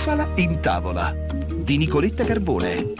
bufala in tavola di Nicoletta Carbone.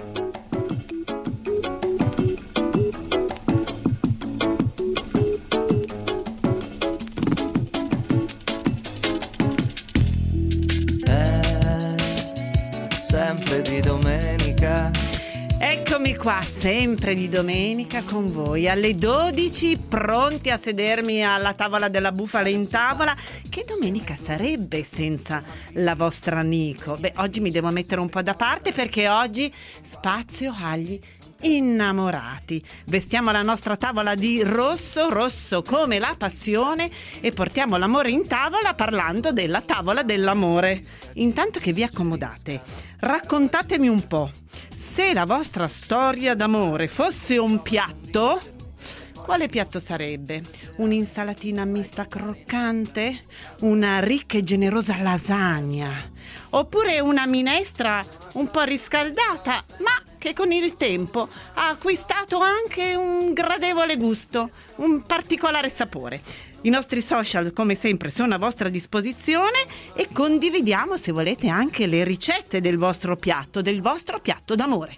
Sempre di domenica. Eccomi qua, sempre di domenica con voi alle 12, pronti a sedermi alla tavola della bufala in tavola. Che domenica sarebbe senza la vostra Nico? Beh, oggi mi devo mettere un po' da parte perché oggi spazio agli innamorati. Vestiamo la nostra tavola di rosso, rosso come la passione, e portiamo l'amore in tavola parlando della tavola dell'amore. Intanto che vi accomodate, raccontatemi un po'. Se la vostra storia d'amore fosse un piatto, quale piatto sarebbe? Un'insalatina mista croccante? Una ricca e generosa lasagna? Oppure una minestra un po' riscaldata, ma che con il tempo ha acquistato anche un gradevole gusto, un particolare sapore? I nostri social, come sempre, sono a vostra disposizione e condividiamo, se volete, anche le ricette del vostro piatto d'amore.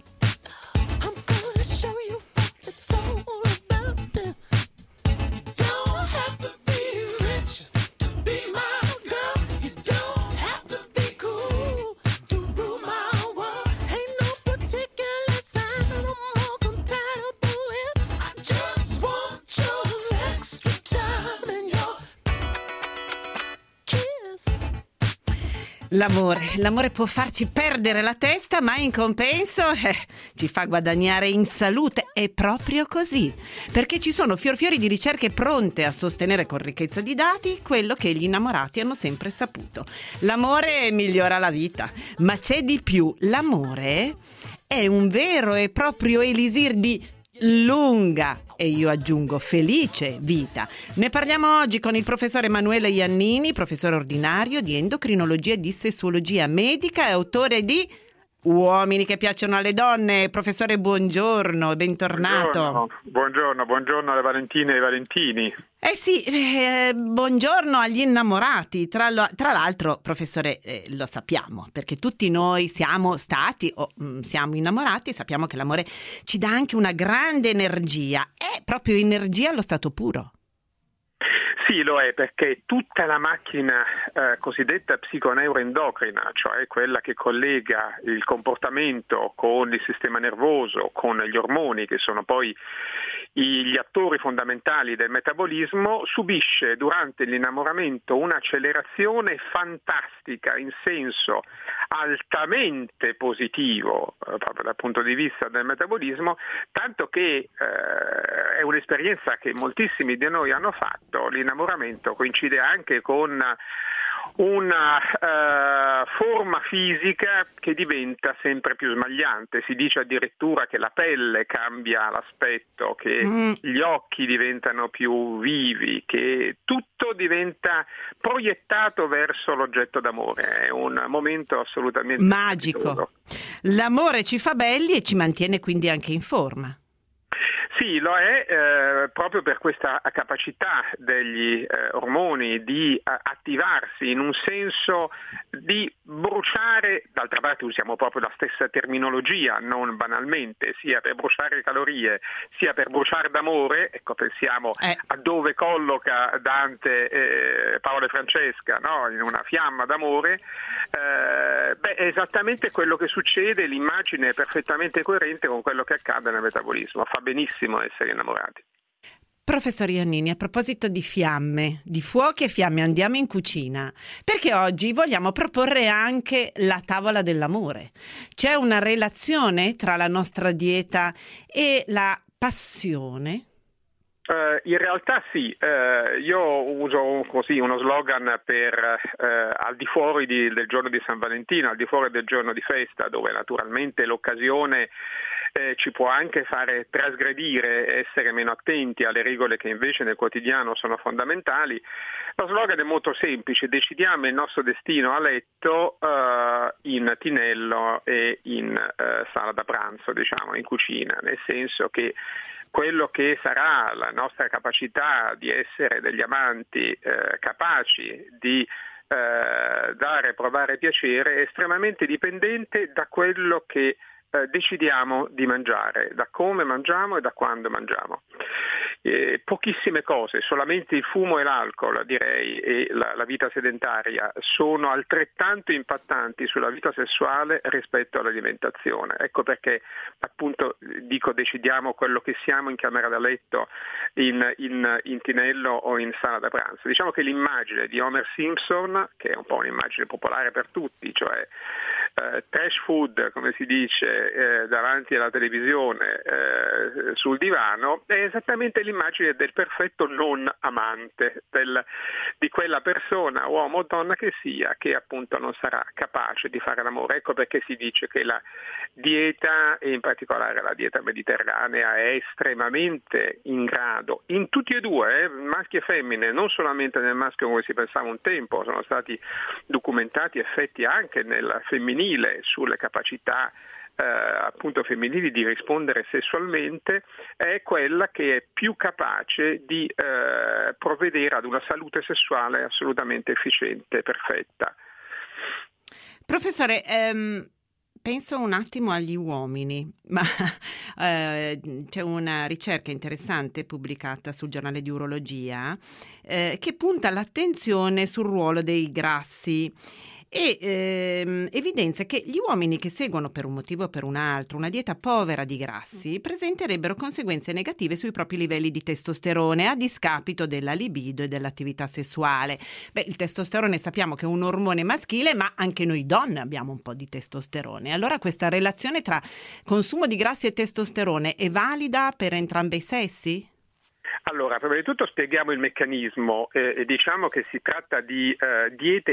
L'amore può farci perdere la testa, ma in compenso ci fa guadagnare in salute. È proprio così, perché ci sono fiori di ricerche pronte a sostenere con ricchezza di dati quello che gli innamorati hanno sempre saputo. L'amore migliora la vita, ma c'è di più. L'amore è un vero e proprio elisir di lunga, e io aggiungo felice, vita. Ne parliamo oggi con il professore Emanuele Iannini, professore ordinario di endocrinologia e di sessuologia medica e autore di Uomini che piacciono alle donne. Professore, buongiorno e bentornato. Buongiorno alle Valentine e ai Valentini. Buongiorno agli innamorati. Tra l'altro, professore, lo sappiamo, perché tutti noi siamo stati o siamo innamorati, e sappiamo che l'amore ci dà anche una grande energia. È proprio energia allo stato puro. Sì, lo è, perché tutta la macchina cosiddetta psiconeuroendocrina, cioè quella che collega il comportamento con il sistema nervoso, con gli ormoni, che sono poi gli attori fondamentali del metabolismo, subisce durante l'innamoramento un'accelerazione fantastica in senso altamente positivo proprio dal punto di vista del metabolismo, tanto che è un'esperienza che moltissimi di noi hanno fatto. L'innamoramento coincide anche con una forma fisica che diventa sempre più smagliante. Si dice addirittura che la pelle cambia l'aspetto, che gli occhi diventano più vivi, che tutto diventa proiettato verso l'oggetto d'amore. È un momento assolutamente magico. L'amore ci fa belli e ci mantiene quindi anche in forma. Sì, lo è proprio per questa capacità degli ormoni di attivarsi in un senso di bruciare. D'altra parte usiamo proprio la stessa terminologia, non banalmente, sia per bruciare calorie sia per bruciare d'amore. Ecco, pensiamo a dove colloca Dante Paolo e Francesca, no? In una fiamma d'amore. È esattamente quello che succede, l'immagine è perfettamente coerente con quello che accade nel metabolismo. Fa benissimo essere innamorati. Professor Iannini, a proposito di fiamme, di fuochi e fiamme, andiamo in cucina, perché oggi vogliamo proporre anche la tavola dell'amore. C'è una relazione tra la nostra dieta e la passione? In realtà sì, io uso così uno slogan per al di fuori del giorno di San Valentino, al di fuori del giorno di festa, dove naturalmente l'occasione ci può anche fare trasgredire, essere meno attenti alle regole che invece nel quotidiano sono fondamentali. Lo slogan è molto semplice: decidiamo il nostro destino a letto, in tinello e in sala da pranzo, diciamo, in cucina, nel senso che quello che sarà la nostra capacità di essere degli amanti capaci di dare, provare piacere è estremamente dipendente da quello che decidiamo di mangiare, da come mangiamo e da quando mangiamo. Pochissime cose, solamente il fumo e l'alcol, direi, e la vita sedentaria sono altrettanto impattanti sulla vita sessuale rispetto all'alimentazione. Ecco perché appunto dico decidiamo quello che siamo in camera da letto, in tinello o in sala da pranzo. Diciamo che l'immagine di Homer Simpson, che è un po' un'immagine popolare per tutti, cioè trash food, come si dice, davanti alla televisione, sul divano, è esattamente l'immagine del perfetto non amante, di quella persona, uomo o donna che sia, che appunto non sarà capace di fare l'amore. Ecco perché si dice che la dieta, e in particolare la dieta mediterranea, è estremamente in grado, in tutti e due, maschi e femmine, non solamente nel maschio come si pensava un tempo, sono stati documentati effetti anche nel femminile sulle capacità appunto femminili di rispondere sessualmente, è quella che è più capace di provvedere ad una salute sessuale assolutamente efficiente, perfetta. Professore, penso un attimo agli uomini, ma c'è una ricerca interessante pubblicata sul giornale di urologia che punta l'attenzione sul ruolo dei grassi e evidenzia che gli uomini che seguono per un motivo o per un altro una dieta povera di grassi presenterebbero conseguenze negative sui propri livelli di testosterone a discapito della libido e dell'attività sessuale. Il testosterone sappiamo che è un ormone maschile, ma anche noi donne abbiamo un po' di testosterone. Allora questa relazione tra consumo di grassi e testosterone è valida per entrambi i sessi? Allora, prima di tutto spieghiamo il meccanismo e diciamo che si tratta di diete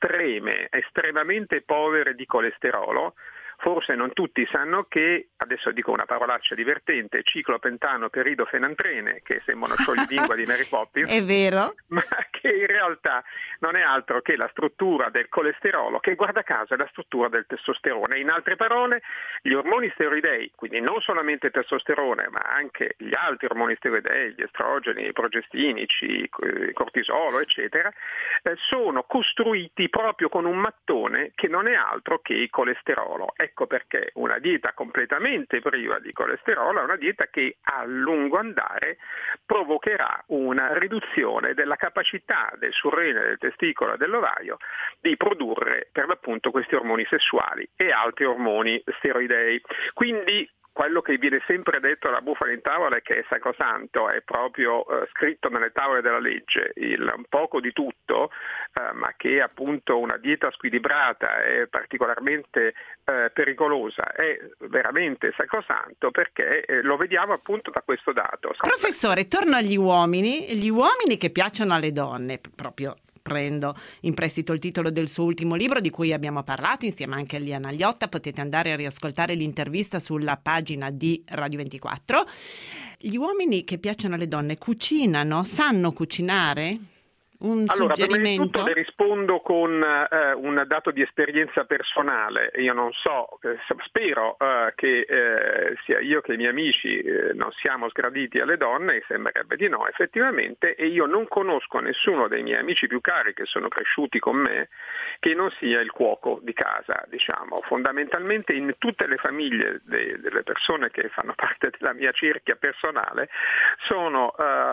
estremamente povere di colesterolo. Forse non tutti sanno che, adesso dico una parolaccia divertente, ciclopentano peridofenantrene, che sembrano scioglilingua di Mary Poppins, è vero, ma che in realtà non è altro che la struttura del colesterolo, che guarda caso è la struttura del testosterone. In altre parole, gli ormoni steroidei, quindi non solamente il testosterone, ma anche gli altri ormoni steroidei, gli estrogeni, i progestinici, il cortisolo, eccetera, sono costruiti proprio con un mattone che non è altro che il colesterolo. Ecco perché una dieta completamente priva di colesterolo è una dieta che a lungo andare provocherà una riduzione della capacità del surrene, del testicolo e dell'ovario di produrre per l'appunto questi ormoni sessuali e altri ormoni steroidei. Quindi quello che viene sempre detto alla bufala in tavola è che è sacrosanto, è proprio scritto nelle tavole della legge, un poco di tutto, ma che appunto una dieta squilibrata è particolarmente pericolosa, è veramente sacrosanto, perché lo vediamo appunto da questo dato. Professore, torno agli uomini che piacciono alle donne, proprio prendo in prestito il titolo del suo ultimo libro di cui abbiamo parlato insieme anche a Liana Gliotta. Potete andare a riascoltare l'intervista sulla pagina di Radio 24. Gli uomini che piacciono alle donne cucinano? Sanno cucinare? Un suggerimento? Prima di tutto le rispondo con un dato di esperienza personale. Io non so, spero che sia io che i miei amici non siamo sgraditi alle donne, sembrerebbe di no effettivamente, e io non conosco nessuno dei miei amici più cari che sono cresciuti con me che non sia il cuoco di casa, diciamo. Fondamentalmente in tutte le famiglie delle persone che fanno parte della mia cerchia personale sono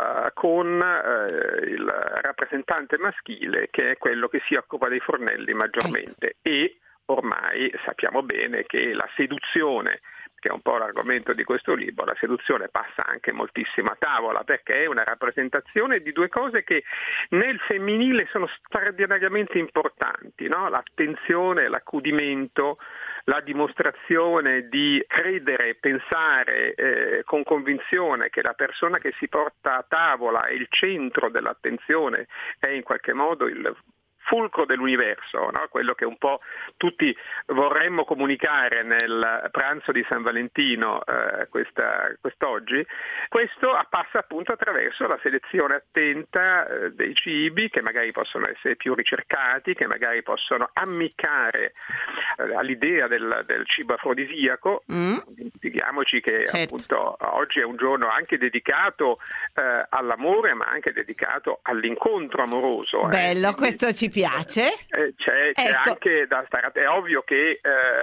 con il rappresentante maschile, che è quello che si occupa dei fornelli maggiormente, e ormai sappiamo bene che la seduzione, che è un po' l'argomento di questo libro, la seduzione passa anche moltissimo a tavola, perché è una rappresentazione di due cose che nel femminile sono straordinariamente importanti, no? L'attenzione, l'accudimento, la dimostrazione di credere, pensare con convinzione che la persona che si porta a tavola è il centro dell'attenzione, è in qualche modo il fulcro dell'universo, no? Quello che un po' tutti vorremmo comunicare nel pranzo di San Valentino quest'oggi. Questo passa appunto attraverso la selezione attenta dei cibi, che magari possono essere più ricercati, che magari possono ammiccare all'idea del cibo afrodisiaco. Dimentichiamoci che appunto oggi è un giorno anche dedicato all'amore, ma anche dedicato all'incontro amoroso. Bello, questo ci piace. C'è anche da stare. È ovvio che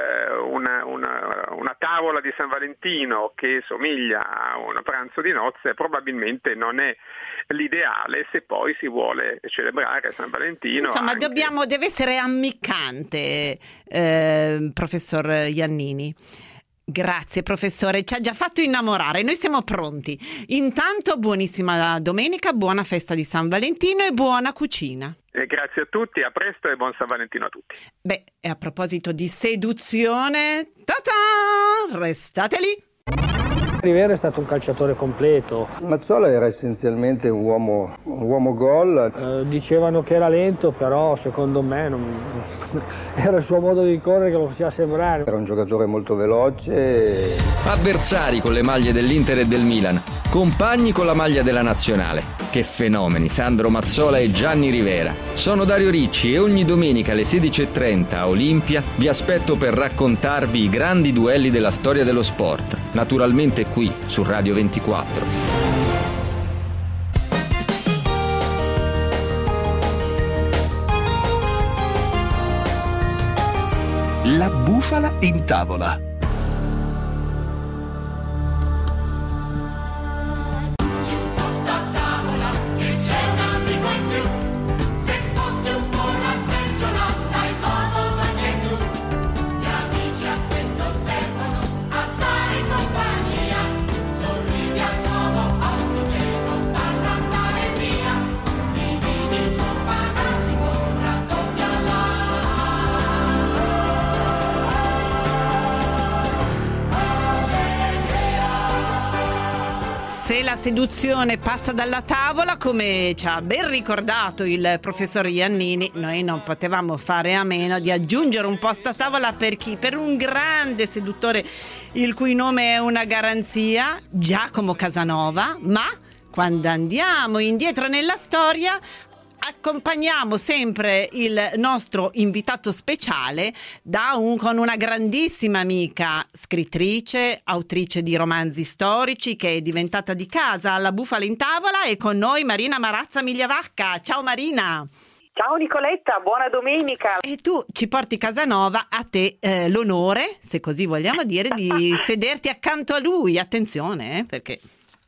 una tavola di San Valentino che somiglia a un pranzo di nozze probabilmente non è l'ideale se poi si vuole celebrare San Valentino. Insomma, deve essere ammiccante, professor Iannini. Grazie professore, ci ha già fatto innamorare, noi siamo pronti. Intanto buonissima domenica, buona festa di San Valentino e buona cucina. Grazie a tutti, a presto e buon San Valentino a tutti. Beh, e a proposito di seduzione, ta-ta, restate lì. Rivera è stato un calciatore completo. Mazzola era essenzialmente un uomo gol. Dicevano che era lento, però secondo me era il suo modo di correre che lo faceva sembrare. Era un giocatore molto veloce. Avversari con le maglie dell'Inter e del Milan, compagni con la maglia della Nazionale. Che fenomeni, Sandro Mazzola e Gianni Rivera. Sono Dario Ricci e ogni domenica alle 16:30 a Olimpia vi aspetto per raccontarvi i grandi duelli della storia dello sport. Naturalmente qui su Radio 24. La bufala in tavola. Se la seduzione passa dalla tavola, come ci ha ben ricordato il professor Iannini, noi non potevamo fare a meno di aggiungere un posto a tavola per chi? Per un grande seduttore il cui nome è una garanzia, Giacomo Casanova, ma quando andiamo indietro nella storia accompagniamo sempre il nostro invitato speciale con una grandissima amica, scrittrice, autrice di romanzi storici, che è diventata di casa alla Bufala in Tavola, e con noi Marina Marazza Migliavacca. Ciao Marina! Ciao Nicoletta, buona domenica! E tu ci porti Casanova, a te l'onore, se così vogliamo dire, di sederti accanto a lui. Attenzione, perché...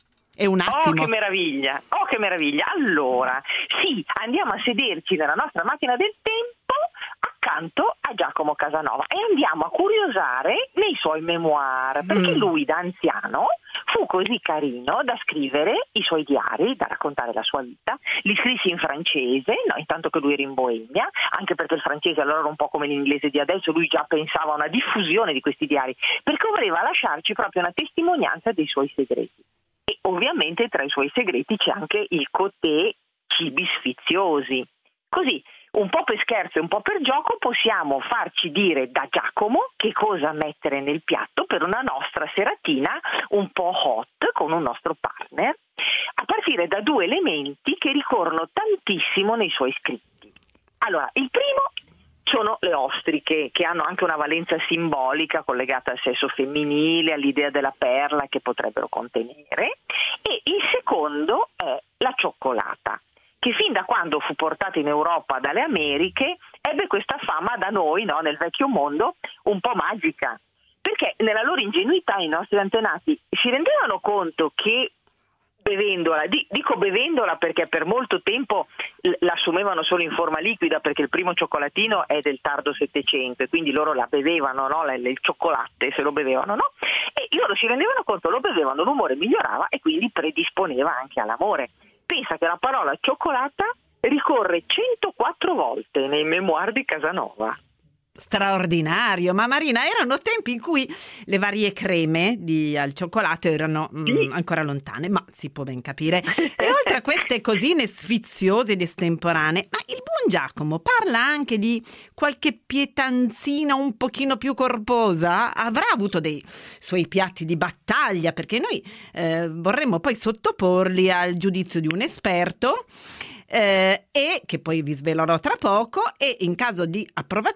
è un attimo. Oh, che meraviglia! Allora, sì, andiamo a sederci nella nostra macchina del tempo accanto a Giacomo Casanova e andiamo a curiosare nei suoi memoir, perché lui da anziano fu così carino da scrivere i suoi diari, da raccontare la sua vita. Li scrisse in francese, no, intanto che lui era in Boemia, anche perché il francese allora era un po' come l'inglese di adesso, lui già pensava a una diffusione di questi diari, perché voleva lasciarci proprio una testimonianza dei suoi segreti. E ovviamente tra i suoi segreti c'è anche il côté cibi sfiziosi. Così, un po' per scherzo e un po' per gioco, possiamo farci dire da Giacomo che cosa mettere nel piatto per una nostra seratina un po' hot con un nostro partner, a partire da due elementi che ricorrono tantissimo nei suoi scritti. Allora, il primo sono le ostriche, che hanno anche una valenza simbolica collegata al sesso femminile, all'idea della perla che potrebbero contenere, e il secondo è la cioccolata, che fin da quando fu portata in Europa dalle Americhe ebbe questa fama da noi, no, nel vecchio mondo, un po' magica, perché nella loro ingenuità i nostri antenati si rendevano conto che bevendola, dico bevendola perché per molto tempo l'assumevano solo in forma liquida, perché il primo cioccolatino è del tardo Settecento e quindi loro la bevevano, no? Il cioccolatte se lo bevevano, no? E loro si rendevano conto, lo bevevano, l'umore migliorava e quindi predisponeva anche all'amore. Pensa che la parola cioccolata ricorre 104 volte nei memoir di Casanova. Straordinario, ma Marina, erano tempi in cui le varie creme al cioccolato erano ancora lontane, ma si può ben capire. E oltre a queste cosine sfiziose ed estemporanee, ma il buon Giacomo parla anche di qualche pietanzina un pochino più corposa? Avrà avuto dei suoi piatti di battaglia, perché noi vorremmo poi sottoporli al giudizio di un esperto, e che poi vi svelerò tra poco, e in caso di approvazione chiederemo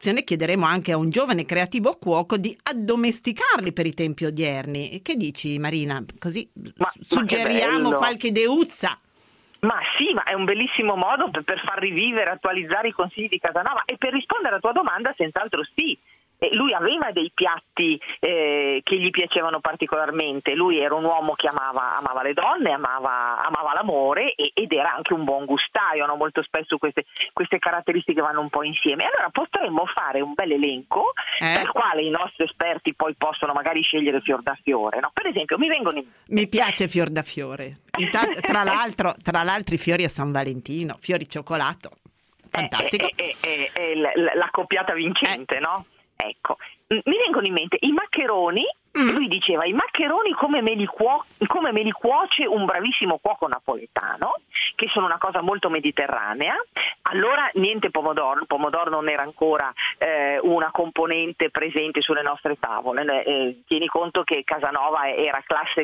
chiederemo anche a un giovane creativo cuoco di addomesticarli per i tempi odierni. Che dici, Marina? Così suggeriamo qualche ideuzza. Ma sì, ma è un bellissimo modo per far rivivere, attualizzare i consigli di Casanova, e per rispondere alla tua domanda senz'altro sì. Lui aveva dei piatti che gli piacevano particolarmente. Lui era un uomo che amava le donne, amava l'amore ed era anche un buon gustaio, no? Molto spesso queste caratteristiche vanno un po' insieme. Allora potremmo fare un bel elenco dal quale i nostri esperti poi possono magari scegliere fior da fiore, no? Per esempio mi piace fior da fiore. Tra l'altro i fiori a San Valentino, fiori cioccolato, fantastico. È la coppiata vincente, no? Ecco, mi vengono in mente i maccheroni. Lui diceva: i maccheroni come me li cuoce un bravissimo cuoco napoletano, che sono una cosa molto mediterranea. Allora niente pomodoro, il pomodoro non era ancora una componente presente sulle nostre tavole. Tieni conto che Casanova era classe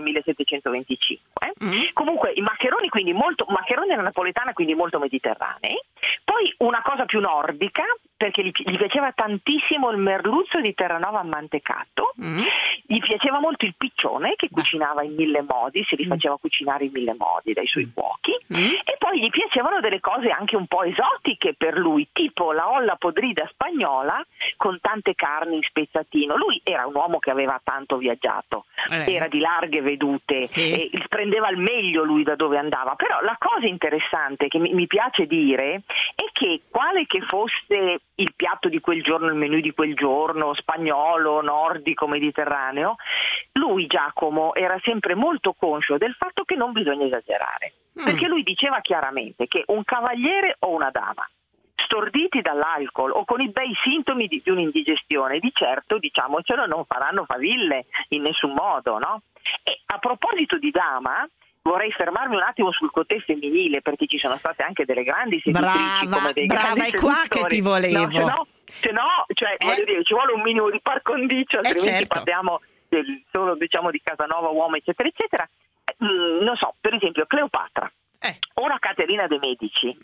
1725. Comunque i maccheroni, quindi maccheroni alla napoletana, quindi molto mediterranei. Poi una cosa più nordica, perché gli piaceva tantissimo il merluzzo di Terranova ammantecato. Gli piaceva molto il piccione, che cucinava in 1000 modi, si rifaceva cucinare in 1000 modi dai suoi cuochi. E poi gli piacevano delle cose anche un po' esotiche per lui, tipo la olla podrida spagnola con tante carni in spezzatino. Lui era un uomo che aveva tanto viaggiato, era di larghe vedute, e prendeva al meglio lui da dove andava. Però la cosa interessante che mi piace dire è che, quale che fosse il piatto di quel giorno, il menù di quel giorno, spagnolo, nordico, mediterraneo, lui, Giacomo, era sempre molto conscio del fatto che non bisogna esagerare, perché lui diceva chiaramente che un cavaliere o una dama storditi dall'alcol o con i bei sintomi di un'indigestione, di certo, diciamocelo, non faranno faville in nessun modo, no? E a proposito di dama, vorrei fermarmi un attimo sul cotè femminile, perché ci sono state anche delle grandi seduttrici, come dei grandi seduttori. È qua che ti volevo. Se no, voglio dire, ci vuole un minimo di par condicio, altrimenti parliamo solo, diciamo, di Casanova, uomo, eccetera, eccetera. Non so, per esempio Cleopatra. Ora Caterina de' Medici,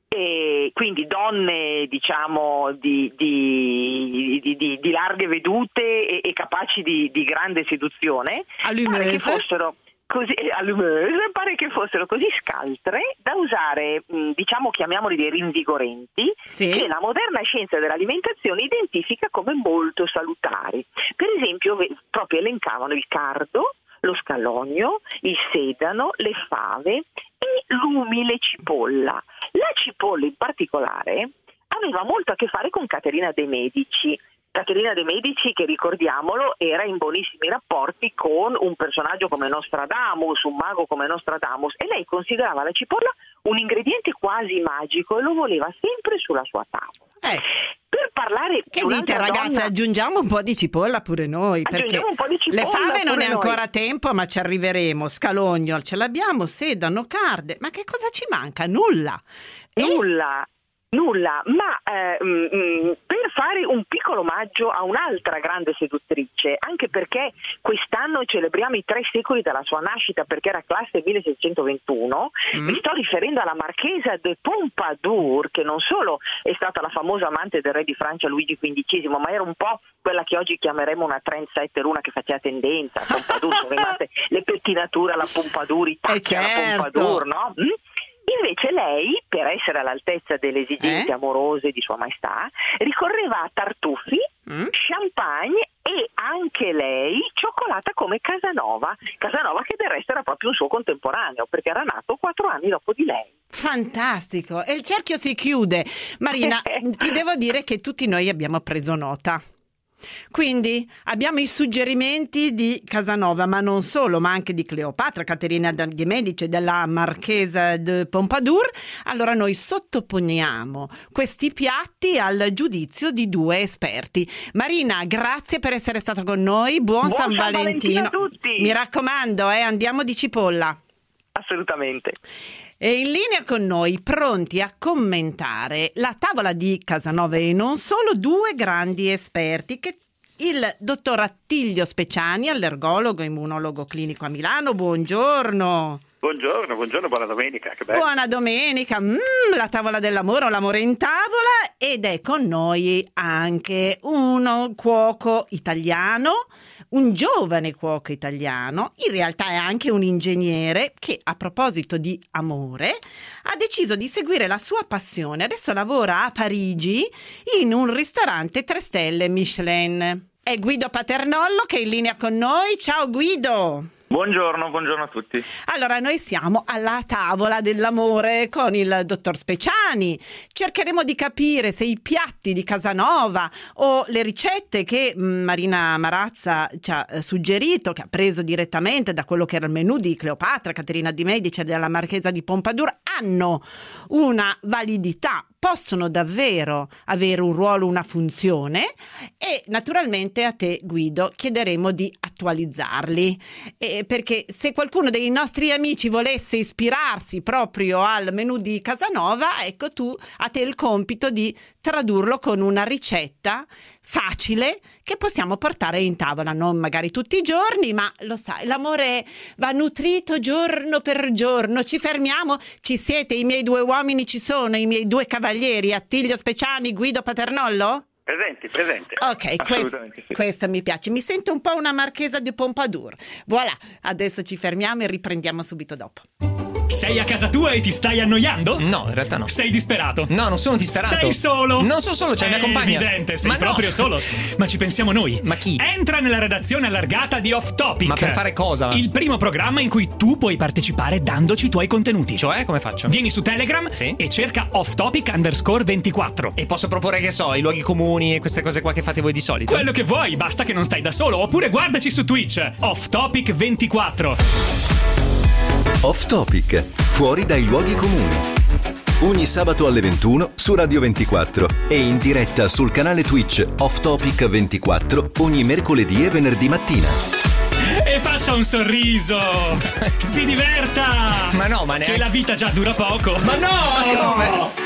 e quindi donne, diciamo, di larghe vedute e capaci di grande seduzione, pare che fossero così, pare che fossero così scaltre da usare, diciamo, chiamiamoli dei rinvigorenti, che la moderna scienza dell'alimentazione identifica come molto salutari. Per esempio, proprio elencavano il cardo, lo scalogno, il sedano, le fave e l'umile cipolla. La cipolla in particolare aveva molto a che fare con Caterina de' Medici. Caterina de' Medici, che ricordiamolo, era in buonissimi rapporti con un personaggio come Nostradamus, un mago come Nostradamus, e lei considerava la cipolla un ingrediente quasi magico e lo voleva sempre sulla sua tavola. Per parlare, che dite, ragazze, aggiungiamo un po' di cipolla pure noi, perché un po' di cipolla, le fave non è noi. Ancora tempo, ma ci arriveremo. Scalogno ce l'abbiamo, sedano, carde, ma che cosa ci manca? Nulla, ma per fare un piccolo omaggio a un'altra grande seduttrice, anche perché quest'anno celebriamo i 3 secoli dalla sua nascita, perché era classe 1621, mi sto riferendo alla marchesa de Pompadour, che non solo è stata la famosa amante del re di Francia Luigi XV, ma era un po' quella che oggi chiameremo una trendsetter, una che faceva tendenza. Pompadour, sono rimaste le pettinature alla Pompadour, i tacchi alla Pompadour, no? Invece lei, per essere all'altezza delle esigenze amorose di Sua Maestà, ricorreva a tartufi, champagne e anche lei cioccolata come Casanova, che del resto era proprio un suo contemporaneo, perché era nato 4 anni dopo di lei. Fantastico, e il cerchio si chiude. Marina, ti devo dire che tutti noi abbiamo preso nota. Quindi abbiamo i suggerimenti di Casanova, ma non solo, ma anche di Cleopatra, Caterina de' Medici e della marchesa de Pompadour. Allora noi sottoponiamo questi piatti al giudizio di 2 esperti. Marina, grazie per essere stata con noi, buon San Valentino a tutti. Mi raccomando, andiamo di cipolla. Assolutamente. E in linea con noi, pronti a commentare la tavola di Casanova e non solo, 2 grandi esperti, il dottor Attilio Speciani, allergologo e immunologo clinico a Milano. Buongiorno. Buongiorno, buona domenica, che bello. Buona domenica, la tavola dell'amore o l'amore in tavola, ed è con noi anche un cuoco italiano, un giovane cuoco italiano, in realtà è anche un ingegnere che, a proposito di amore, ha deciso di seguire la sua passione. Adesso lavora a Parigi in un ristorante 3 stelle Michelin. È Guido Paternollo che è in linea con noi. Ciao Guido! Buongiorno a tutti. Allora, noi siamo alla tavola dell'amore con il dottor Speciani. Cercheremo di capire se i piatti di Casanova o le ricette che Marina Marazza ci ha suggerito, che ha preso direttamente da quello che era il menù di Cleopatra, Caterina di Medici e della Marchesa di Pompadour, hanno una validità, possono davvero avere un ruolo, una funzione, e naturalmente a te, Guido, chiederemo di attualizzarli, perché se qualcuno dei nostri amici volesse ispirarsi proprio al menù di Casanova, ecco, a te il compito di tradurlo con una ricetta facile che possiamo portare in tavola, non magari tutti i giorni, ma lo sai, l'amore va nutrito giorno per giorno. Ci fermiamo, ci siete, i miei 2 uomini ci sono, i miei 2 cavalieri, Attilio Speciani, Guido Paternollo? Presente. Ok, questo mi piace, mi sento un po' una Marchesa di Pompadour. Voilà, adesso ci fermiamo e riprendiamo subito dopo. Sei a casa tua e ti stai annoiando? No, in realtà no. Sei disperato? No, non sono disperato. Sei solo? Non sono solo, c'è una compagna. È evidente, sei Ma proprio no. solo. Ma ci pensiamo noi. Ma chi? Entra nella redazione allargata di Off Topic. Ma per fare cosa? Il primo programma in cui tu puoi partecipare dandoci i tuoi contenuti. Cioè, come faccio? Vieni su Telegram e cerca Off Topic _24. E posso proporre, che so, i luoghi comuni e queste cose qua che fate voi di solito? Quello che vuoi, basta che non stai da solo. Oppure guardaci su Twitch, Off Topic 24. Off Topic, fuori dai luoghi comuni. Ogni sabato alle 21 su Radio 24 e in diretta sul canale Twitch Off Topic 24 ogni mercoledì e venerdì mattina. E faccia un sorriso! Si diverta! Ma no, ma neanche... Che la vita già dura poco! Ma no! Come?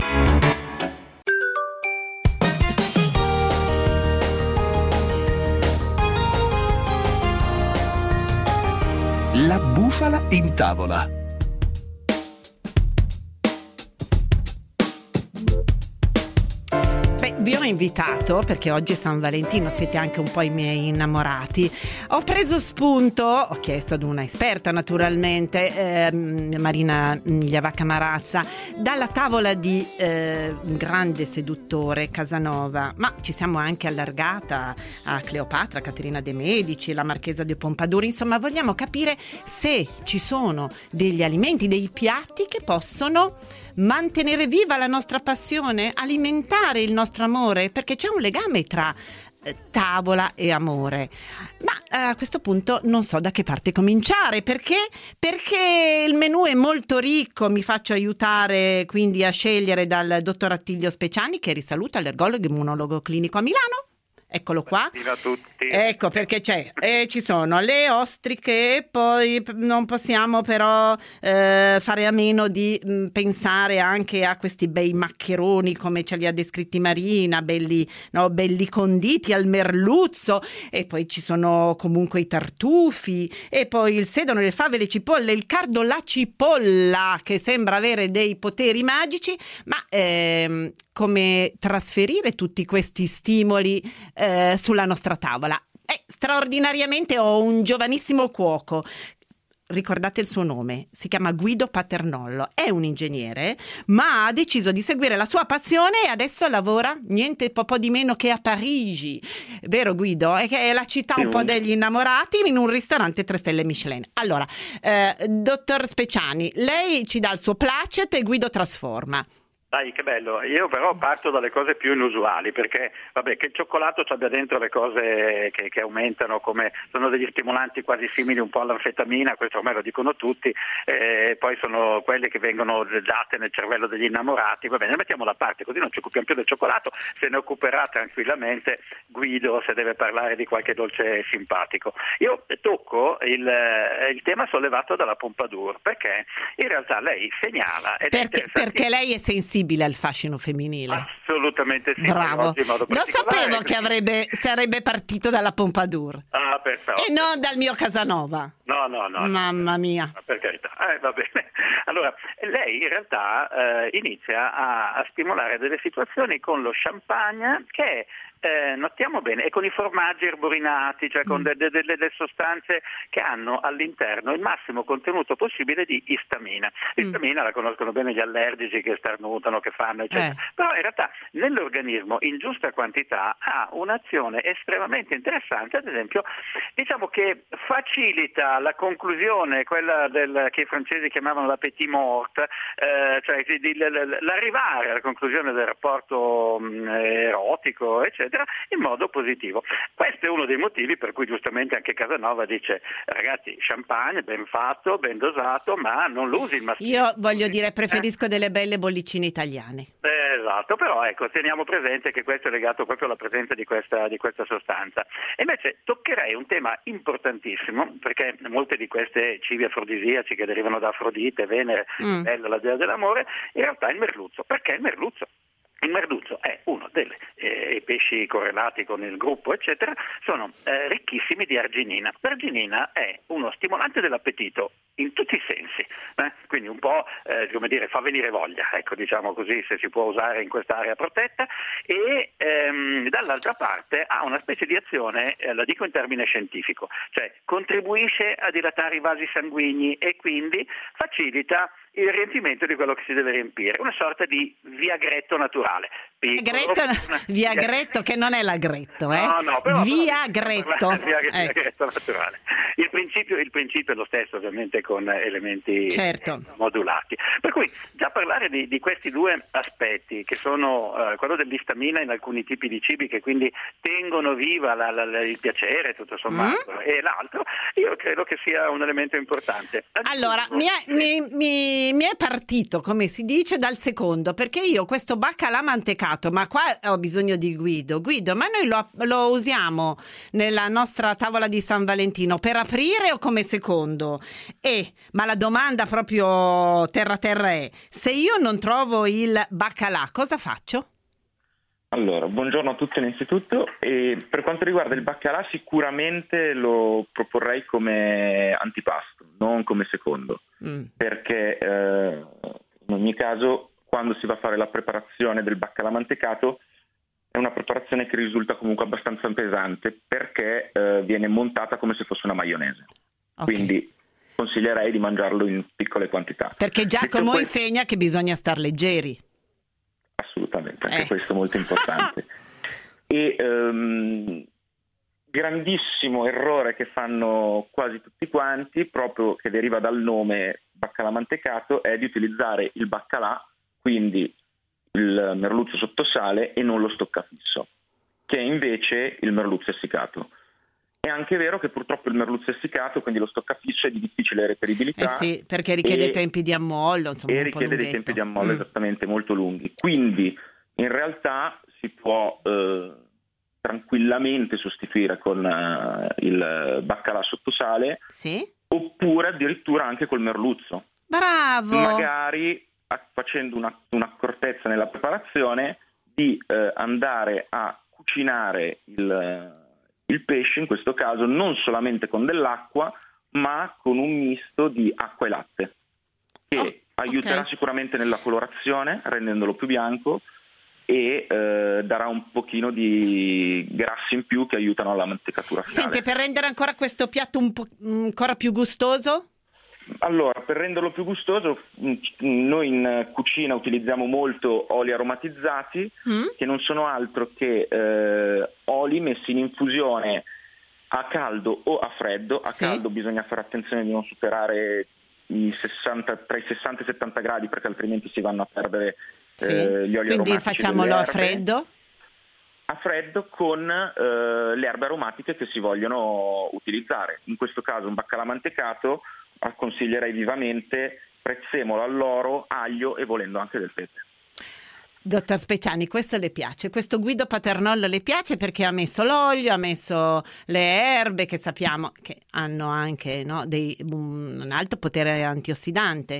La bufala in tavola. Vi ho invitato, perché oggi è San Valentino, siete anche un po' i miei innamorati. Ho preso spunto, ho chiesto ad una esperta naturalmente, Marina Gliavacca Marazza, dalla tavola di un grande seduttore, Casanova, ma ci siamo anche allargata a Cleopatra, Caterina de Medici, la Marchesa di Pompadour. Insomma, vogliamo capire se ci sono degli alimenti, dei piatti che possono mantenere viva la nostra passione, alimentare il nostro amore, perché c'è un legame tra tavola e amore. Ma a questo punto non so da che parte cominciare, perché il menù è molto ricco. Mi faccio aiutare quindi a scegliere dal dottor Attilio Speciani, che risaluto, allergologo e immunologo clinico a Milano. Eccolo qua. Buonasera a tutti. Ecco perché ci sono le ostriche, poi non possiamo però fare a meno di pensare anche a questi bei maccheroni come ce li ha descritti Marina, belli conditi al merluzzo, e poi ci sono comunque i tartufi, e poi il sedano, le fave, le cipolle, il cardo, la cipolla, che sembra avere dei poteri magici, ma come trasferire tutti questi stimoli sulla nostra tavola? Straordinariamente ho un giovanissimo cuoco, ricordate il suo nome, si chiama Guido Paternollo, è un ingegnere, ma ha deciso di seguire la sua passione e adesso lavora niente po' di meno che a Parigi, vero Guido? È che è la città un po' degli innamorati, in un ristorante 3 stelle Michelin. Allora, dottor Speciani, lei ci dà il suo placet e Guido trasforma. Dai, che bello. Io però parto dalle cose più inusuali, perché vabbè, che il cioccolato abbia dentro le cose che aumentano, come sono degli stimolanti quasi simili un po' all'anfetamina, questo ormai lo dicono tutti, poi sono quelle che vengono date nel cervello degli innamorati. Va bene, mettiamo da parte, così non ci occupiamo più del cioccolato, se ne occuperà tranquillamente Guido se deve parlare di qualche dolce simpatico. Io tocco il tema sollevato dalla Pompadour, perché in realtà lei segnala... Perché lei è sensibile sensibile al fascino femminile. Assolutamente sì. Bravo. Oggi in modo Lo particolare. sapevo che sarebbe partito dalla Pompadour Perfetto. e non dal mio Casanova. No. Mamma mia. Per carità. Va bene. Allora, lei in realtà inizia a stimolare delle situazioni con lo champagne che notiamo bene, e con i formaggi erborinati, cioè con delle sostanze che hanno all'interno il massimo contenuto possibile di istamina. L'istamina la conoscono bene gli allergici che starnutano, che fanno, eccetera. Però in realtà nell'organismo in giusta quantità ha un'azione estremamente interessante, ad esempio diciamo che facilita la conclusione, quella che i francesi chiamavano la petit mort, cioè l'arrivare alla conclusione del rapporto erotico, eccetera, in modo positivo. Questo è uno dei motivi per cui giustamente anche Casanova dice: ragazzi, champagne ben fatto, ben dosato, ma non lo usi il maschile. Io voglio dire, preferisco delle belle bollicine italiane. Esatto, però ecco, teniamo presente che questo è legato proprio alla presenza di questa sostanza. E invece toccherei un tema importantissimo, perché molte di queste cibi afrodisiaci che derivano da Afrodite, Venere, Bella, la dea dell'amore, in realtà è il merluzzo. Perché il merluzzo? Il merluzzo è uno dei pesci correlati con il gruppo, eccetera, sono ricchissimi di arginina. L'arginina è uno stimolante dell'appetito in tutti i sensi, quindi un po' come dire, fa venire voglia, ecco, diciamo così, se si può usare in quest'area protetta, e dall'altra parte ha una specie di azione, la dico in termine scientifico, cioè contribuisce a dilatare i vasi sanguigni e quindi facilita il riempimento di quello che si deve riempire, una sorta di viagretto naturale. Viagretto che non è l'agretto, No, però viagretto. Viagretto naturale. Il principio è lo stesso, ovviamente, con elementi modulati. Per cui già parlare di questi due aspetti, che sono quello dell'istamina in alcuni tipi di cibi, che quindi tengono viva il piacere, tutto sommato, e l'altro, io credo che sia un elemento importante. Allora, mi è partito, come si dice, dal secondo, perché io questo baccalà mantecato, ma qua ho bisogno di Guido, ma noi lo usiamo nella nostra tavola di San Valentino per aprire o come secondo? Ma la domanda proprio terra è: se io non trovo il baccalà, cosa faccio? Allora, buongiorno a tutti innanzitutto, e per quanto riguarda il baccalà sicuramente lo proporrei come antipasto, non come secondo, perché in ogni caso quando si va a fare la preparazione del baccalà mantecato è una preparazione che risulta comunque abbastanza pesante, perché viene montata come se fosse una maionese, quindi consiglierei di mangiarlo in piccole quantità. Perché Giacomo insegna che bisogna star leggeri. Assolutamente, anche questo è molto importante. E grandissimo errore che fanno quasi tutti quanti, proprio che deriva dal nome baccalà mantecato, è di utilizzare il baccalà, quindi il merluzzo sottosale, e non lo stoccafisso, che è invece il merluzzo essiccato. È anche vero che purtroppo il merluzzo essiccato, quindi lo stoccafisso, è di difficile reperibilità. Sì, perché richiede tempi di ammollo, insomma, e richiede dei tempi di ammollo esattamente molto lunghi. Quindi in realtà si può tranquillamente sostituire con il baccalà sottosale, oppure addirittura anche col merluzzo. Bravo! Magari facendo un'accortezza nella preparazione, di andare a cucinare il pesce, in questo caso non solamente con dell'acqua, ma con un misto di acqua e latte, che aiuterà sicuramente nella colorazione, rendendolo più bianco, e darà un pochino di grassi in più che aiutano alla mantecatura finale. Senti, per rendere ancora questo piatto ancora più gustoso? Allora, per renderlo più gustoso, noi in cucina utilizziamo molto oli aromatizzati, che non sono altro che oli messi in infusione a caldo o a freddo. A caldo bisogna fare attenzione di non superare tra i 60 e i 70 gradi, perché altrimenti si vanno a perdere gli oli aromatici. Quindi facciamolo a freddo? A freddo, con le erbe aromatiche che si vogliono utilizzare. In questo caso un baccalà mantecato consiglierei vivamente prezzemolo, alloro, aglio e volendo anche del pepe. Dottor Speciani, questo le piace? Questo Guido Paternò le piace perché ha messo l'olio, ha messo le erbe, che sappiamo che hanno anche un alto potere antiossidante.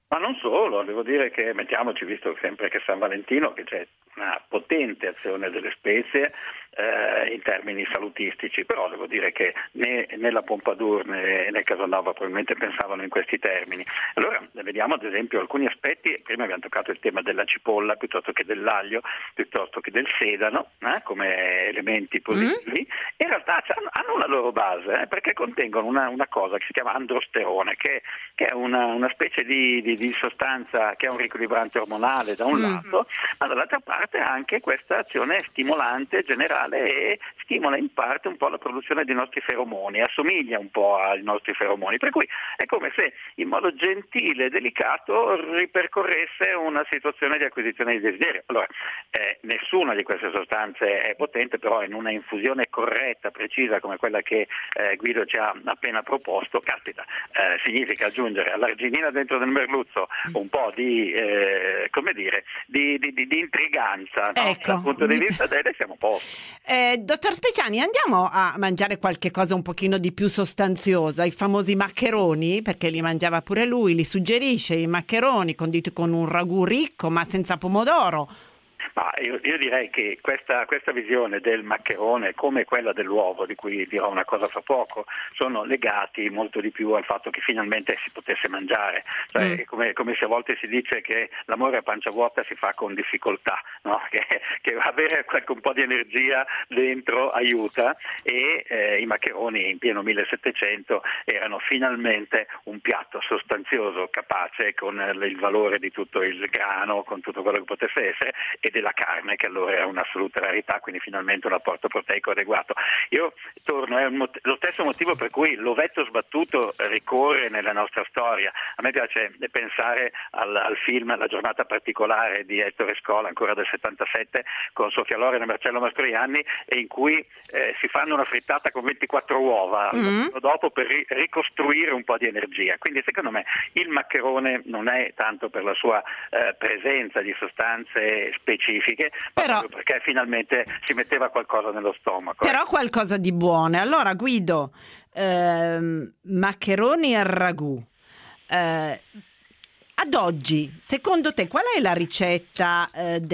Ma non solo, devo dire che mettiamoci, visto sempre che San Valentino, che c'è una potente azione delle spezie in termini salutistici, però devo dire che né la Pompadour né Casanova probabilmente pensavano in questi termini. Allora vediamo ad esempio alcuni aspetti. Prima abbiamo toccato il tema della cipolla piuttosto che dell'aglio, piuttosto che del sedano, come elementi positivi. In realtà hanno una loro base, perché contengono una cosa che si chiama androsterone, che è una specie di sostanza che è un riequilibrante ormonale da un lato, ma dall'altra parte ha anche questa azione stimolante generale e stimola in parte un po' la produzione dei nostri feromoni, assomiglia un po' ai nostri feromoni, per cui è come se in modo gentile e delicato ripercorresse una situazione di acquisizione di desiderio. Allora, nessuna di queste sostanze è potente, però in una infusione corretta, precisa come quella che Guido ci ha appena proposto, caspita, significa aggiungere all'arginina dentro del merluzzo un po' di intriganza, no? Ecco. Dal punto di vista delle siamo a posto. Dottor Speciani, andiamo a mangiare qualche cosa un pochino di più sostanziosa, i famosi maccheroni, perché li mangiava pure lui, li suggerisce, i maccheroni conditi con un ragù ricco ma senza pomodoro. Ma io direi che questa visione del maccherone, come quella dell'uovo, di cui dirò una cosa fra poco, sono legati molto di più al fatto che finalmente si potesse mangiare. Cioè, come se a volte si dice che l'amore a pancia vuota si fa con difficoltà, no? Che avere un po' di energia dentro aiuta, e i maccheroni in pieno 1700 erano finalmente un piatto sostanzioso, capace, con il valore di tutto il grano, con tutto quello che potesse essere, e della carne, che allora era un'assoluta rarità, quindi finalmente un apporto proteico adeguato. Io torno, è lo stesso motivo per cui l'ovetto sbattuto ricorre nella nostra storia. A me piace pensare al film La giornata particolare di Ettore Scola, ancora del 77, con Sofia Loren e Marcello Mastroianni, e in cui si fanno una frittata con 24 uova dopo per ricostruire un po' di energia. Quindi secondo me il maccherone non è tanto per la sua presenza di sostanze specifiche, però, proprio perché finalmente si metteva qualcosa nello stomaco. Però qualcosa di buono. Allora Guido, maccheroni al ragù. Ad oggi, secondo te, qual è la ricetta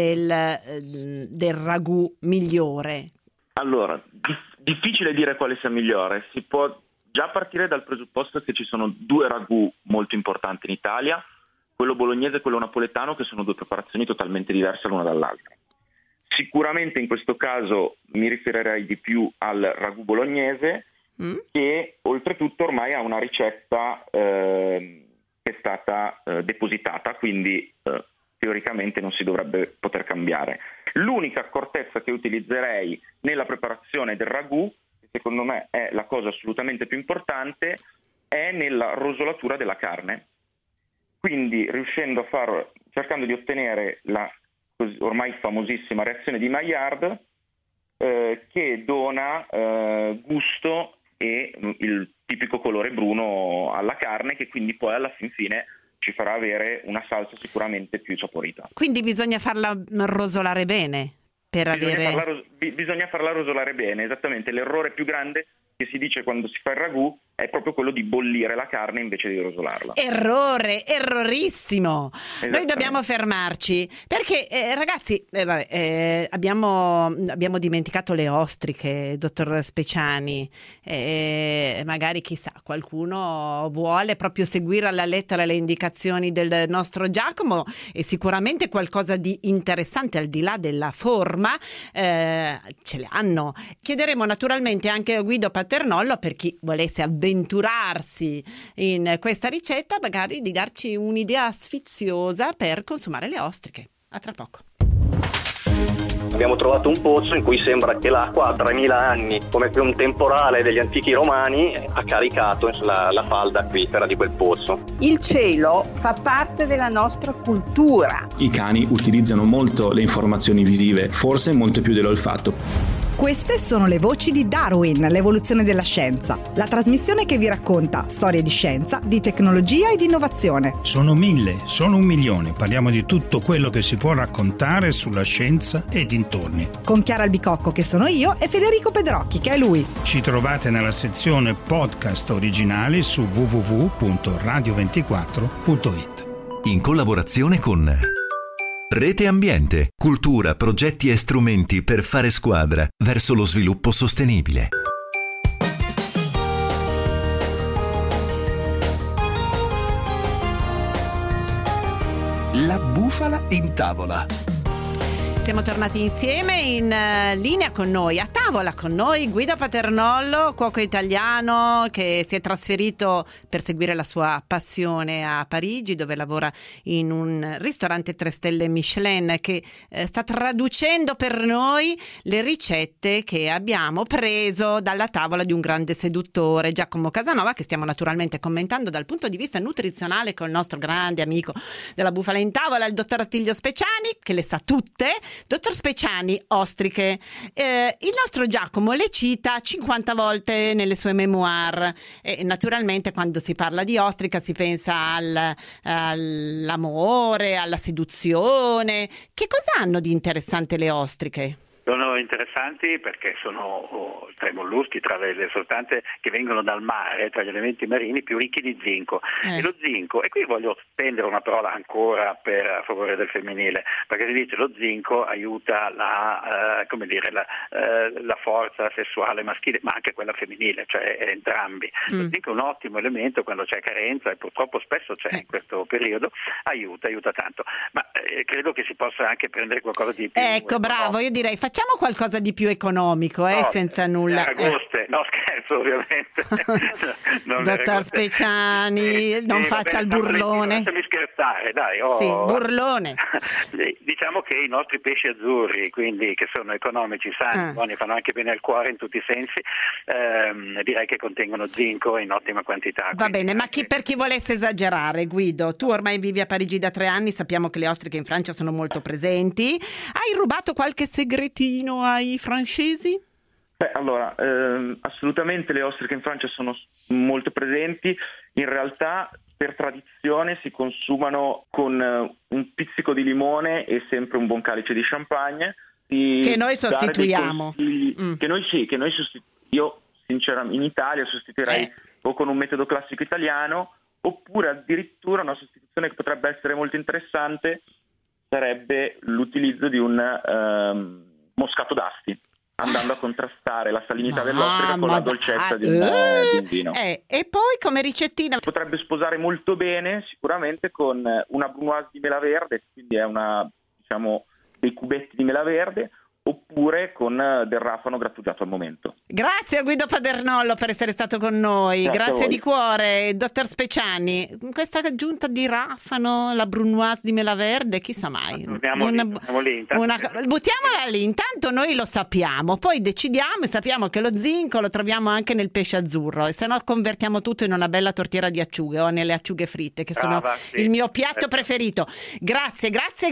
del ragù migliore? Allora, difficile dire quale sia migliore. Si può già partire dal presupposto che ci sono due ragù molto importanti in Italia, quello bolognese e quello napoletano, che sono due preparazioni totalmente diverse l'una dall'altra. Sicuramente in questo caso mi riferirei di più al ragù bolognese, che oltretutto ormai ha una ricetta che è stata depositata, quindi teoricamente non si dovrebbe poter cambiare. L'unica accortezza che utilizzerei nella preparazione del ragù, che secondo me è la cosa assolutamente più importante, è nella rosolatura della carne. Quindi cercando di ottenere la ormai famosissima reazione di Maillard, che dona gusto e il tipico colore bruno alla carne, che quindi poi alla fine ci farà avere una salsa sicuramente più saporita. Quindi bisogna farla rosolare bene bisogna farla rosolare bene, esattamente. L'errore più grande che si dice quando si fa il ragù è proprio quello di bollire la carne invece di rosolarla. Errorissimo. Noi dobbiamo fermarci perché ragazzi, abbiamo dimenticato le ostriche, dottor Speciani. Magari chissà, qualcuno vuole proprio seguire alla lettera le indicazioni del nostro Giacomo, e sicuramente qualcosa di interessante al di là della forma ce le hanno. Chiederemo naturalmente anche a Guido Paternollo, per chi volesse avventurarsi in questa ricetta, magari di darci un'idea sfiziosa per consumare le ostriche. A tra poco. Abbiamo trovato un pozzo in cui sembra che l'acqua ha 3000 anni, come che un temporale degli antichi romani ha caricato la falda acquifera di quel pozzo. Il cielo fa parte della nostra cultura. I cani utilizzano molto le informazioni visive, forse molto più dell'olfatto. Queste sono le voci di Darwin, l'evoluzione della scienza, la trasmissione che vi racconta storie di scienza, di tecnologia e di innovazione. Sono 1000, sono 1 milione, parliamo di tutto quello che si può raccontare sulla scienza e dintorni. Con Chiara Albicocco, che sono io, e Federico Pedrocchi, che è lui. Ci trovate nella sezione podcast originali su www.radio24.it. in collaborazione con Rete Ambiente, cultura, progetti e strumenti per fare squadra verso lo sviluppo sostenibile. La bufala in tavola. Siamo tornati insieme, in linea con noi, a tavola con noi, Guido Paternollo, cuoco italiano che si è trasferito per seguire la sua passione a Parigi, dove lavora in un ristorante 3 stelle Michelin, che sta traducendo per noi le ricette che abbiamo preso dalla tavola di un grande seduttore, Giacomo Casanova, che stiamo naturalmente commentando dal punto di vista nutrizionale con il nostro grande amico della bufala in tavola, il dottor Attilio Speciani, che le sa tutte. Dottor Speciani, ostriche, il nostro Giacomo le cita 50 volte nelle sue memoir e naturalmente quando si parla di ostrica si pensa all'amore, alla seduzione. Che cosa hanno di interessante le ostriche? Sono interessanti perché sono tra i molluschi, tra le sostanze che vengono dal mare, tra gli elementi marini più ricchi di zinco. E lo zinco, e qui voglio spendere una parola ancora a favore del femminile, perché si dice lo zinco aiuta la forza sessuale maschile, ma anche quella femminile, cioè entrambi. Lo zinco è un ottimo elemento quando c'è carenza, e purtroppo spesso c'è in questo periodo, aiuta tanto. Ma credo che si possa anche prendere qualcosa di più. Ecco, bravo, io direi facciamo qualcosa di più economico, senza nulla. Agoste, no scherzo ovviamente. Dottor Speciani, non faccia il burlone. Lasciami scherzare, dai. Sì, burlone. Diciamo che i nostri pesci azzurri, quindi che sono economici, sani, buoni, fanno anche bene al cuore in tutti i sensi, direi che contengono zinco in ottima quantità. Va bene, ma per chi volesse esagerare, Guido, tu ormai vivi a Parigi da 3 anni, sappiamo che le ostriche in Francia sono molto presenti. Hai rubato qualche segretino ai francesi? Allora, assolutamente le ostriche in Francia sono molto presenti. In realtà, per tradizione, si consumano con un pizzico di limone e sempre un buon calice di champagne. Che noi sostituiamo. Io sinceramente in Italia sostituirei o con un metodo classico italiano, oppure addirittura una sostituzione che potrebbe essere molto interessante sarebbe l'utilizzo di un moscato d'asti, andando a contrastare la salinità dell'ostrica con la dolcezza di un vino. E poi come ricettina? Potrebbe sposare molto bene sicuramente con una brunoise di mela verde, quindi è dei cubetti di mela verde, oppure con del rafano grattugiato al momento. Grazie a Guido Paternollo per essere stato con noi, grazie di cuore. Dottor Speciani, questa aggiunta di rafano, la brunoise di mela verde, chissà mai. Buttiamola lì, intanto noi lo sappiamo, poi decidiamo e sappiamo che lo zinco lo troviamo anche nel pesce azzurro, e se no convertiamo tutto in una bella tortiera di acciughe o nelle acciughe fritte, che sono il mio piatto preferito. Grazie.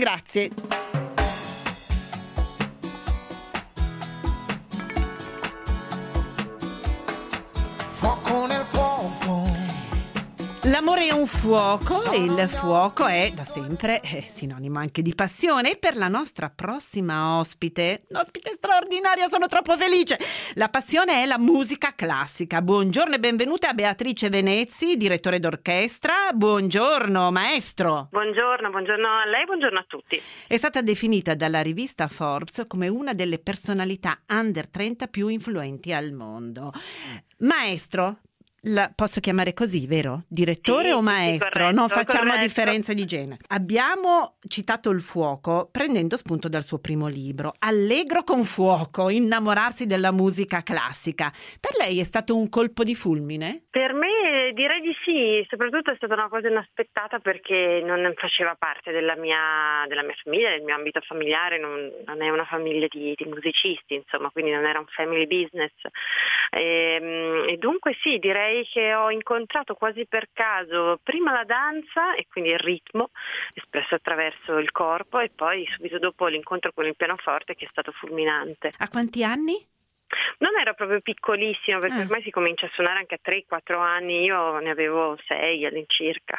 Fuoco nel fuoco. L'amore è un fuoco e il fuoco è da sempre sinonimo anche di passione. E per la nostra prossima ospite, un'ospite straordinaria, sono troppo felice. La passione è la musica classica. Buongiorno e benvenuta a Beatrice Venezzi, direttore d'orchestra. Buongiorno maestro. Buongiorno a lei, buongiorno a tutti. È stata definita dalla rivista Forbes come una delle personalità under 30 più influenti al mondo. Maestro, la posso chiamare così, vero? Direttore o maestro? Corretto, non facciamo corretto. differenze di genere. Abbiamo citato il fuoco prendendo spunto dal suo primo libro, Allegro con fuoco, innamorarsi della musica classica. Per lei è stato un colpo di fulmine? Per me direi di sì, soprattutto è stata una cosa inaspettata perché non faceva parte della mia famiglia, del mio ambito familiare, non è una famiglia di musicisti, insomma, quindi non era un family business. E dunque sì, direi che ho incontrato quasi per caso prima la danza e quindi il ritmo espresso attraverso il corpo, e poi subito dopo l'incontro con il pianoforte, che è stato fulminante. A quanti anni? Non ero proprio piccolissima, perché ormai si comincia a suonare anche a 3-4 anni, io ne avevo 6 all'incirca.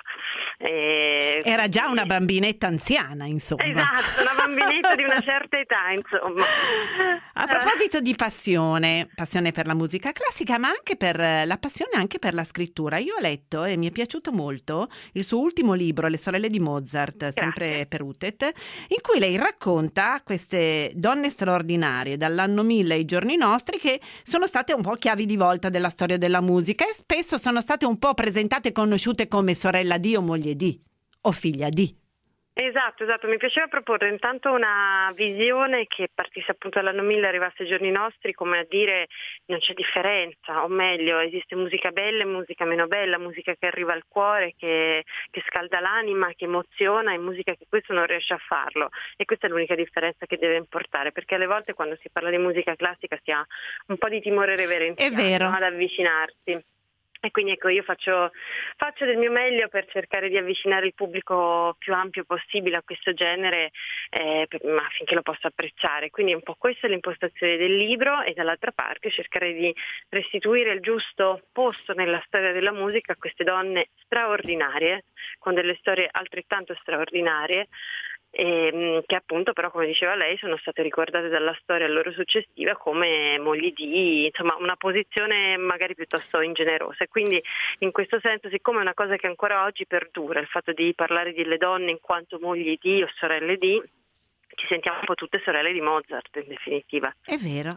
Era già una bambinetta anziana, insomma. Esatto, una bambinetta di una certa età, insomma. A proposito di passione per la musica classica, ma anche per la passione anche per la scrittura. Io ho letto e mi è piaciuto molto il suo ultimo libro, Le sorelle di Mozart, sempre per Utet, in cui lei racconta queste donne straordinarie dall'anno 1000 ai giorni nostri, che sono state un po' chiavi di volta della storia della musica e spesso sono state un po' presentate e conosciute come sorella di o moglie di o figlia di. Esatto, mi piaceva proporre intanto una visione che partisse appunto dall'anno 1000 e arrivasse ai giorni nostri, come a dire non c'è differenza, o meglio esiste musica bella e musica meno bella, musica che arriva al cuore, che scalda l'anima, che emoziona, e musica che questo non riesce a farlo, e questa è l'unica differenza che deve importare, perché alle volte quando si parla di musica classica si ha un po' di timore reverenziale ad avvicinarsi. E quindi ecco, io faccio del mio meglio per cercare di avvicinare il pubblico più ampio possibile a questo genere, ma affinché lo possa apprezzare. Quindi un po' questa è l'impostazione del libro, e dall'altra parte cercare di restituire il giusto posto nella storia della musica a queste donne straordinarie, con delle storie altrettanto straordinarie, che appunto però, come diceva lei, sono state ricordate dalla storia loro successiva come mogli di, insomma, una posizione magari piuttosto ingenerosa. E quindi in questo senso, siccome è una cosa che ancora oggi perdura, il fatto di parlare delle donne in quanto mogli di o sorelle di, ci sentiamo un po' tutte sorelle di Mozart, in definitiva. È vero.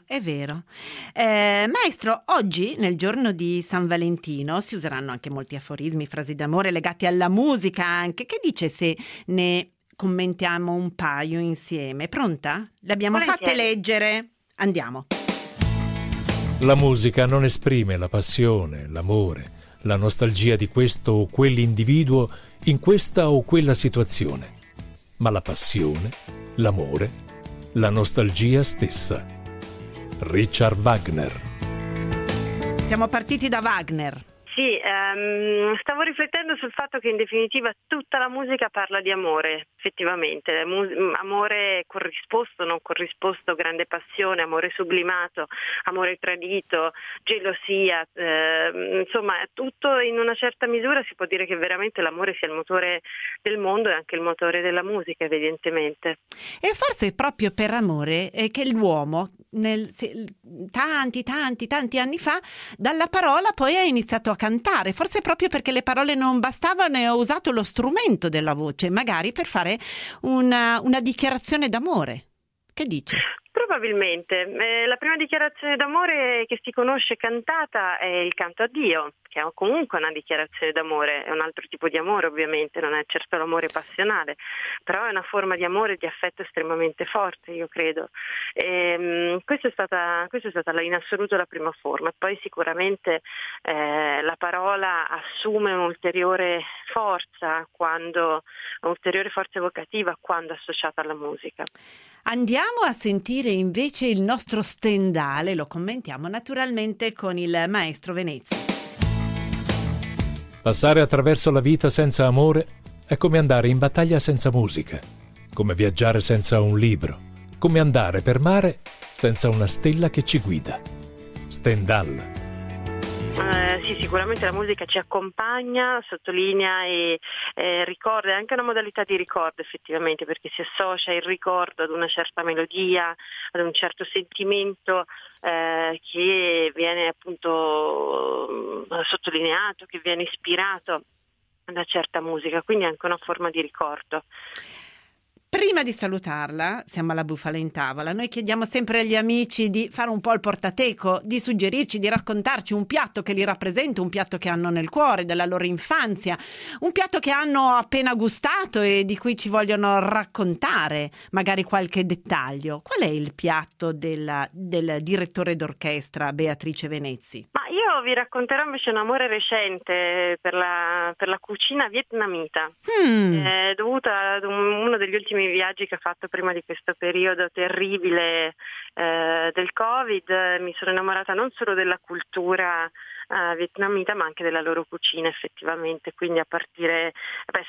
Maestro, oggi, nel giorno di San Valentino, si useranno anche molti aforismi, frasi d'amore legati alla musica anche. Che dice se ne commentiamo un paio insieme? Pronta? Le abbiamo fatte leggere? Andiamo. La musica non esprime la passione, l'amore, la nostalgia di questo o quell'individuo in questa o quella situazione, ma la passione, l'amore, la nostalgia stessa. Richard Wagner. Siamo partiti da Wagner. Sì, stavo riflettendo sul fatto che in definitiva tutta la musica parla di amore, effettivamente, amore corrisposto, non corrisposto, grande passione, amore sublimato, amore tradito, gelosia, insomma tutto in una certa misura. Si può dire che veramente l'amore sia il motore del mondo e anche il motore della musica, evidentemente. E forse è proprio per amore che l'uomo tanti anni fa dalla parola poi ha iniziato a cantare, forse proprio perché le parole non bastavano e ha usato lo strumento della voce, magari per fare una dichiarazione d'amore. Che dice? Probabilmente. La prima dichiarazione d'amore che si conosce cantata è il canto a Dio, che è comunque una dichiarazione d'amore, è un altro tipo di amore ovviamente, non è certo l'amore passionale, però è una forma di amore e di affetto estremamente forte, io credo. Questa è stata in assoluto la prima forma. Poi sicuramente la parola assume un'ulteriore forza evocativa quando associata alla musica. Andiamo a sentire invece il nostro Stendhal, lo commentiamo naturalmente con il maestro Venezia. Passare attraverso la vita senza amore è come andare in battaglia senza musica, come viaggiare senza un libro, come andare per mare senza una stella che ci guida. Stendhal. Sì, sicuramente la musica ci accompagna, sottolinea e ricorda, è anche una modalità di ricordo effettivamente, perché si associa il ricordo ad una certa melodia, ad un certo sentimento che viene appunto sottolineato, che viene ispirato da certa musica, quindi è anche una forma di ricordo. Prima di salutarla, siamo alla Bufala in Tavola, noi chiediamo sempre agli amici di fare un po' il portateco, di suggerirci, di raccontarci un piatto che li rappresenta, un piatto che hanno nel cuore, della loro infanzia, un piatto che hanno appena gustato e di cui ci vogliono raccontare magari qualche dettaglio. Qual è il piatto del direttore d'orchestra Beatrice Venezzi? Ma io vi racconterò invece un amore recente per la cucina vietnamita, dovuta ad uno degli ultimi viaggi che ho fatto prima di questo periodo terribile del Covid. Mi sono innamorata non solo della cultura vietnamita, ma anche della loro cucina effettivamente, quindi a partire,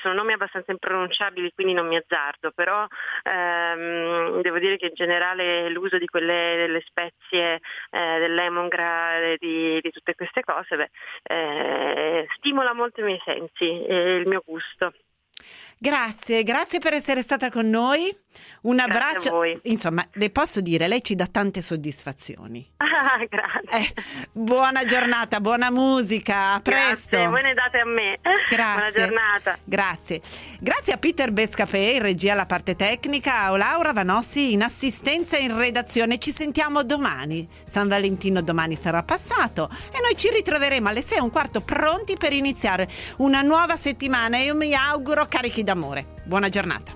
sono nomi abbastanza impronunciabili, quindi non mi azzardo, però devo dire che in generale l'uso di delle spezie, del lemongrass, di tutte queste cose, stimola molto i miei sensi e il mio gusto. Grazie per essere stata con noi. Un abbraccio. Grazie a voi. Insomma, le posso dire, lei ci dà tante soddisfazioni. Grazie. Buona giornata, buona musica, a presto. Grazie, voi ne date a me. Grazie. Buona giornata. Grazie a Peter Bescapè in regia alla parte tecnica, a Laura Vanossi in assistenza e in redazione. Ci sentiamo domani. San Valentino domani sarà passato e noi ci ritroveremo alle 6:15 pronti per iniziare una nuova settimana e io mi auguro carichi d'amore. Buona giornata.